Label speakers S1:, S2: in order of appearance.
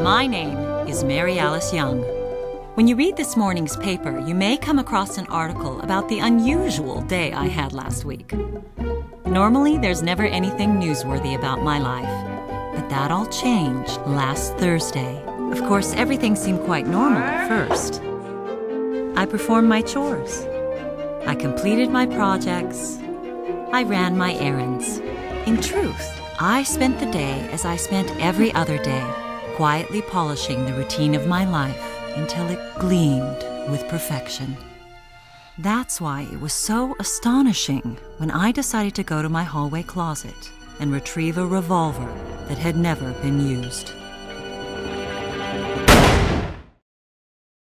S1: My name is Mary Alice Young. When you read this morning's paper, you may come across an article about the unusual day I had last week. Normally, there's never anything newsworthy about my life, but that all changed last Thursday. Of course, everything seemed quite normal at first. I performed my chores. I completed my projects. I ran my errands. In truth, I spent the day as I spent every other day, quietly polishing the routine of my life until it gleamed with perfection. That's why it was so astonishing when I decided to go to my hallway closet and retrieve a revolver that had never been used.